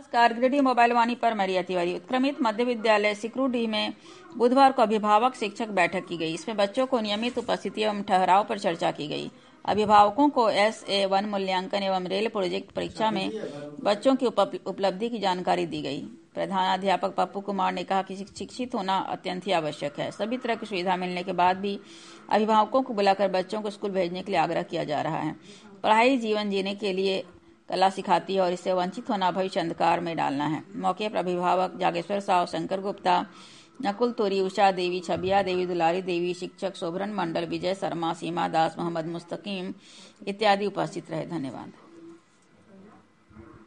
नमस्कार। गिरिडीह मोबाइल वाणी पर मरिया तिवारी। उत्क्रमित मध्य विद्यालय सिकरूडीह में बुधवार को अभिभावक शिक्षक बैठक की गई। इसमें बच्चों को नियमित उपस्थिति एवं ठहराव पर चर्चा की गई। अभिभावकों को SA1 मूल्यांकन एवं रेल प्रोजेक्ट परीक्षा में बच्चों की उपलब्धि की जानकारी दी गई। प्रधानाध्यापक पप्पू कुमार ने कहा कि शिक्षित होना अत्यंत ही आवश्यक है। सभी तरह की सुविधा मिलने के बाद भी अभिभावकों को बुलाकर बच्चों को स्कूल भेजने के लिए आग्रह किया जा रहा है। पढ़ाई जीवन जीने के लिए कला सिखाती है और इससे वंचित होना भविष्य अंधकार में डालना है। मौके पर अभिभावक जागेश्वर साव, शंकर गुप्ता, नकुल तोरी, उषा देवी, छबिया देवी, दुलारी देवी, शिक्षक शोभरन मंडल, विजय शर्मा, सीमा दास, मोहम्मद मुस्तकीम इत्यादि उपस्थित रहे। धन्यवाद।